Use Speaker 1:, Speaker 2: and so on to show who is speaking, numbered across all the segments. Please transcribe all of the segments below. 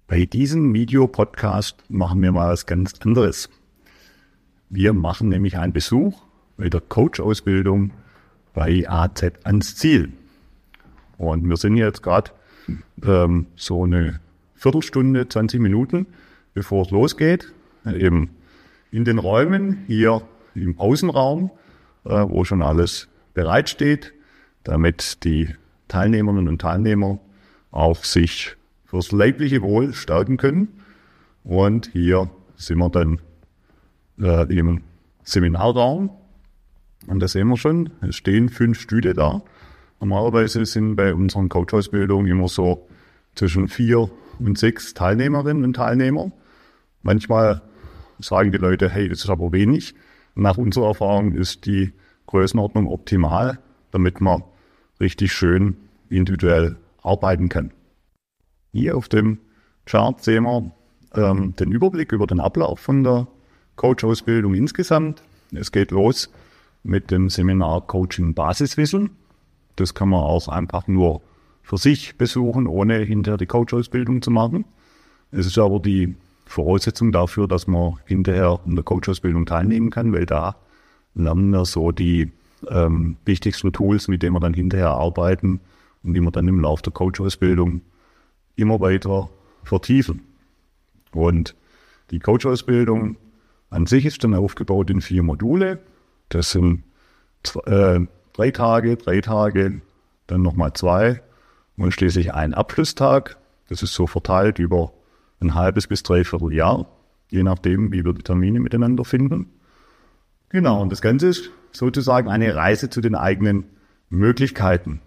Speaker 1: Bei diesem Videopodcast machen wir mal was ganz anderes. Wir machen nämlich einen Besuch bei der Coach-Ausbildung bei AZ ans Ziel. Und wir sind jetzt gerade so eine Viertelstunde, 20 Minuten, bevor es losgeht, eben in den Räumen hier im Außenraum, wo schon alles bereitsteht, damit die Teilnehmerinnen und Teilnehmer auch sich fürs leibliche Wohl stärken können. Und hier sind wir dann im Seminarraum. Und da sehen wir schon, es stehen 5 Stühle da. Normalerweise sind bei unseren Coach-Ausbildungen immer so zwischen 4 und 6 Teilnehmerinnen und Teilnehmer. Manchmal sagen die Leute, hey, das ist aber wenig. Nach unserer Erfahrung ist die Größenordnung optimal, damit man richtig schön individuell arbeiten kann. Hier auf dem Chart sehen wir den Überblick über den Ablauf von der Coach-Ausbildung insgesamt. Es geht los mit dem Seminar Coaching Basiswissen. Das kann man auch einfach nur für sich besuchen, ohne hinterher die Coach-Ausbildung zu machen. Es ist aber die Voraussetzung dafür, dass man hinterher in der Coach-Ausbildung teilnehmen kann, weil da lernen wir so die wichtigsten Tools, mit denen wir dann hinterher arbeiten und die wir dann im Laufe der Coach-Ausbildung immer weiter vertiefen. Und die Coach-Ausbildung an sich ist dann aufgebaut in 4 Module. Das sind 3 Tage, dann nochmal 2 und schließlich ein Abschlusstag. Das ist so verteilt über ein halbes bis 3/4 Jahr, je nachdem, wie wir die Termine miteinander finden. Genau, und das Ganze ist sozusagen eine Reise zu den eigenen Möglichkeiten.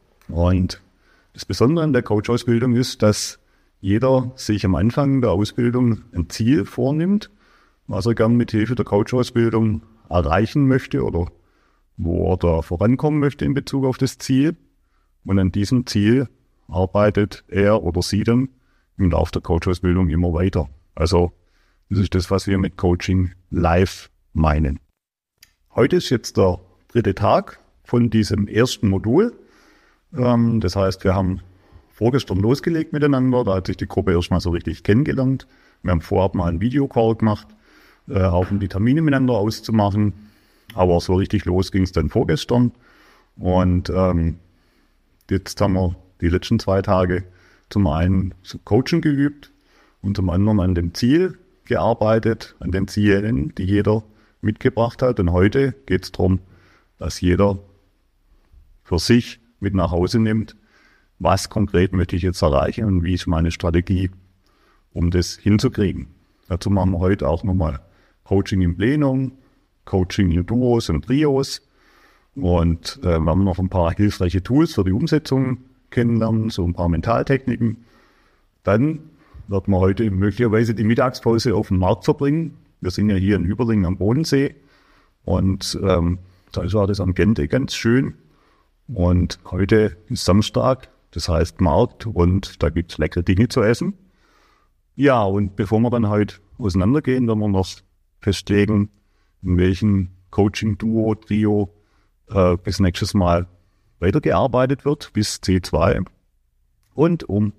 Speaker 1: Und das Besondere an der Coach-Ausbildung ist, dass jeder sich am Anfang der Ausbildung ein Ziel vornimmt, was er gern mit Hilfe der Coach-Ausbildung erreichen möchte oder wo er da vorankommen möchte in Bezug auf das Ziel. Und an diesem Ziel arbeitet er oder sie dann im Laufe der Coach-Ausbildung immer weiter. Also das ist das, was wir mit Coaching live meinen. Heute ist jetzt der 3. Tag von diesem ersten Modul. Das heißt, wir haben vorgestern losgelegt miteinander. Da hat sich die Gruppe erstmal so richtig kennengelernt. Wir haben vorab mal einen Videocall gemacht, auch um die Termine miteinander auszumachen. Aber so richtig los ging es dann vorgestern. Und jetzt haben wir die letzten 2 Tage zum einen zu Coachen geübt und zum anderen an dem Ziel gearbeitet, an den Zielen, die jeder mitgebracht hat. Und heute geht es darum, dass jeder für sich mit nach Hause nimmt, was konkret möchte ich jetzt erreichen und wie ist meine Strategie, um das hinzukriegen. Dazu machen wir heute auch nochmal Coaching im Plenum, Coaching in Duos und Trios und wir haben noch ein paar hilfreiche Tools für die Umsetzung kennenlernen, so ein paar Mentaltechniken. Dann werden wir heute möglicherweise die Mittagspause auf dem Markt verbringen. Wir sind ja hier in Überlingen am Bodensee und da ist auch das Ambiente ganz schön. Und heute ist Samstag, das heißt Markt und da gibt es leckere Dinge zu essen. Ja, und bevor wir dann heute auseinandergehen, werden wir noch festlegen, in welchem Coaching-Duo, Trio bis nächstes Mal weitergearbeitet wird, bis C2. Und um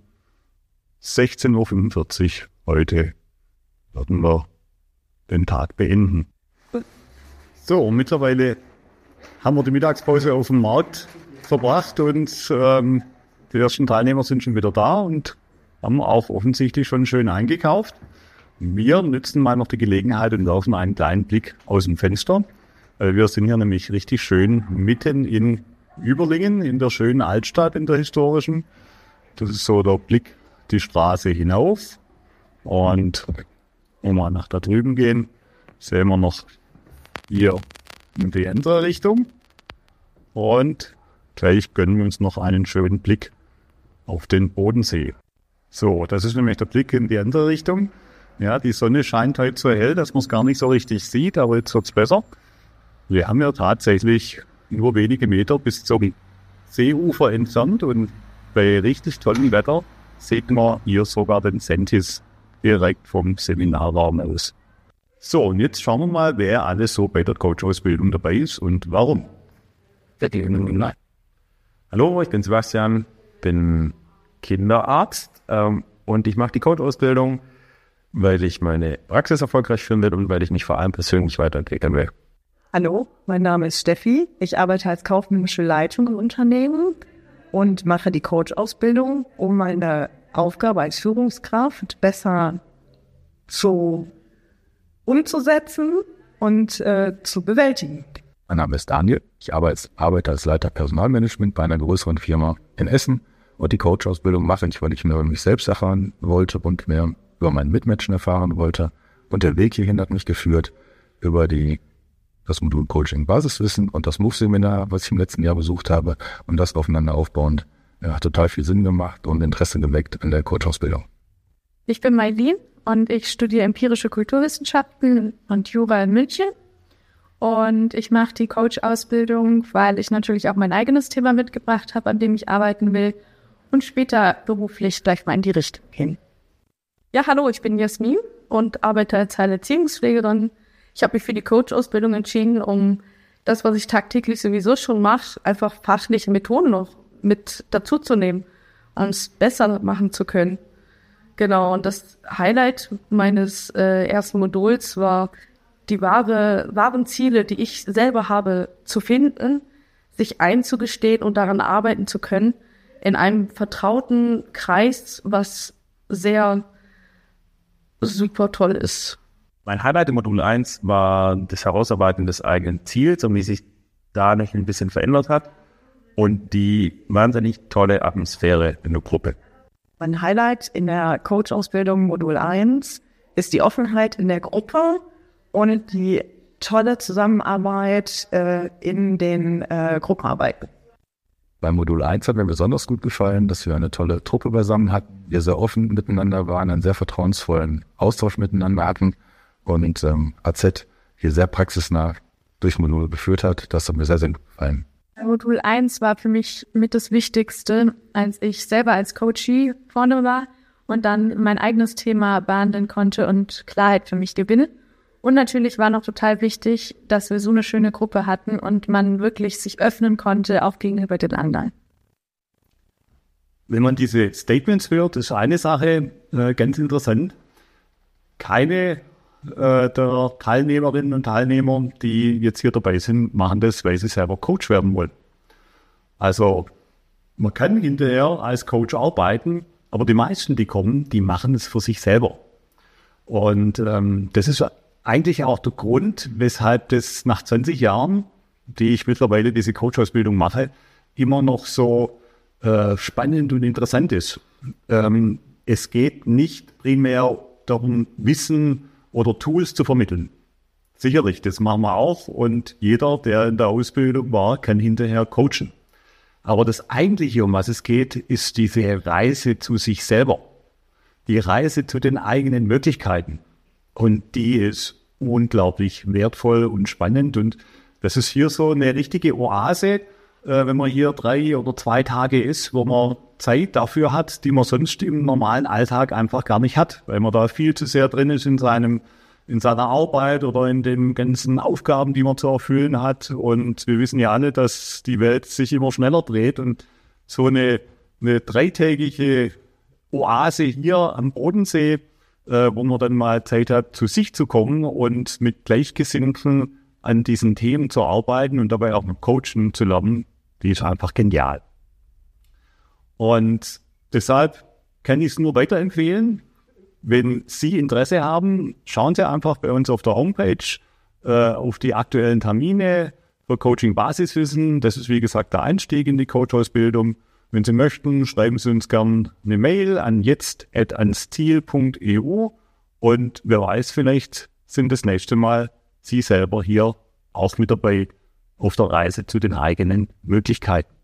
Speaker 1: 16:45 Uhr heute werden wir den Tag beenden. So, mittlerweile haben wir die Mittagspause auf dem Markt verbracht und die ersten Teilnehmer sind schon wieder da und haben auch offensichtlich schon schön eingekauft. Wir nutzen mal noch die Gelegenheit und werfen einen kleinen Blick aus dem Fenster. Wir sind hier nämlich richtig schön mitten in Überlingen, in der schönen Altstadt, in der historischen. Das ist so der Blick die Straße hinauf. Und wenn wir nach da drüben gehen, sehen wir noch hier in die andere Richtung. Und gleich gönnen wir uns noch einen schönen Blick auf den Bodensee. So, das ist nämlich der Blick in die andere Richtung. Ja, die Sonne scheint heute so hell, dass man es gar nicht so richtig sieht, aber jetzt wird es besser. Wir haben ja tatsächlich nur wenige Meter bis zum Seeufer entfernt und bei richtig tollem Wetter sieht man hier sogar den Sentis direkt vom Seminarraum aus. So, und jetzt schauen wir mal, wer alles so bei der Coach-Ausbildung dabei ist und warum.
Speaker 2: Hallo, ich bin Sebastian, bin Kinderarzt. und ich mache die Coach-Ausbildung, weil ich meine Praxis erfolgreich führen will und weil ich mich vor allem persönlich weiterentwickeln will.
Speaker 3: Hallo, mein Name ist Steffi. Ich arbeite als kaufmännische Leitung im Unternehmen und mache die Coach-Ausbildung, um meine Aufgabe als Führungskraft besser umzusetzen und zu bewältigen.
Speaker 4: Mein Name ist Daniel. Ich arbeite als Leiter Personalmanagement bei einer größeren Firma in Essen und die Coach-Ausbildung mache ich, weil ich mehr über mich selbst erfahren wollte und mehr über meinen Mitmenschen erfahren wollte. Und der Weg hierhin hat mich geführt über das Modul Coaching Basiswissen und das MOVE-Seminar, was ich im letzten Jahr besucht habe, und das aufeinander aufbauend hat total viel Sinn gemacht und Interesse geweckt an der Coach-Ausbildung.
Speaker 5: Ich bin Maylin und ich studiere empirische Kulturwissenschaften und Jura in München. Und ich mache die Coach-Ausbildung, weil ich natürlich auch mein eigenes Thema mitgebracht habe, an dem ich arbeiten will und später beruflich gleich mal in die Richtung gehen. Ja, hallo, ich bin Jasmin und arbeite als Heilerziehungspflegerin. Ich habe mich für die Coach-Ausbildung entschieden, um das, was ich tagtäglich sowieso schon mache, einfach fachliche Methoden noch mit dazu zu nehmen, um es besser machen zu können. Genau, und das Highlight meines ersten Moduls war, die wahren Ziele, die ich selber habe, zu finden, sich einzugestehen und daran arbeiten zu können, in einem vertrauten Kreis, was sehr super toll ist.
Speaker 2: Mein Highlight im Modul 1 war das Herausarbeiten des eigenen Ziels und wie sich da noch ein bisschen verändert hat und die wahnsinnig tolle Atmosphäre in der Gruppe.
Speaker 3: Mein Highlight in der Coach-Ausbildung Modul 1 ist die Offenheit in der Gruppe und die tolle Zusammenarbeit in den Gruppenarbeiten.
Speaker 4: Beim Modul 1 hat mir besonders gut gefallen, dass wir eine tolle Truppe beisammen hatten, wir sehr offen miteinander waren, einen sehr vertrauensvollen Austausch miteinander hatten und AZ hier sehr praxisnah durch Modul geführt hat. Das hat mir sehr, sehr gut gefallen.
Speaker 5: Modul 1 war für mich mit das Wichtigste, als ich selber als Coachie vorne war und dann mein eigenes Thema behandeln konnte und Klarheit für mich gewinnen. Und natürlich war noch total wichtig, dass wir so eine schöne Gruppe hatten und man wirklich sich öffnen konnte, auch gegenüber den anderen.
Speaker 1: Wenn man diese Statements hört, ist eine Sache ganz interessant. Keine der Teilnehmerinnen und Teilnehmer, die jetzt hier dabei sind, machen das, weil sie selber Coach werden wollen. Also man kann hinterher als Coach arbeiten, aber die meisten, die kommen, die machen es für sich selber. Und das ist eigentlich auch der Grund, weshalb das nach 20 Jahren, die ich mittlerweile diese Coach-Ausbildung mache, immer noch so spannend und interessant ist. Es geht nicht primär darum, Wissen oder Tools zu vermitteln. Sicherlich, das machen wir auch und jeder, der in der Ausbildung war, kann hinterher coachen. Aber das Eigentliche, um was es geht, ist diese Reise zu sich selber. Die Reise zu den eigenen Möglichkeiten. Und die ist unglaublich wertvoll und spannend. Und das ist hier so eine richtige Oase, wenn man hier 3 oder 2 Tage ist, wo man Zeit dafür hat, die man sonst im normalen Alltag einfach gar nicht hat, weil man da viel zu sehr drin ist in seiner Arbeit oder in den ganzen Aufgaben, die man zu erfüllen hat. Und wir wissen ja alle, dass die Welt sich immer schneller dreht und so eine 3-tägige Oase hier am Bodensee, wo man dann mal Zeit hat, zu sich zu kommen und mit Gleichgesinnten an diesen Themen zu arbeiten und dabei auch mit Coachen zu lernen, die ist einfach genial. Und deshalb kann ich es nur weiterempfehlen. Wenn Sie Interesse haben, schauen Sie einfach bei uns auf der Homepage auf die aktuellen Termine für Coaching Basiswissen. Das ist wie gesagt der Einstieg in die Coach-Ausbildung. Wenn Sie möchten, schreiben Sie uns gern eine Mail an jetzt@ansziel.eu und wer weiß, vielleicht sind das nächste Mal Sie selber hier auch mit dabei auf der Reise zu den eigenen Möglichkeiten.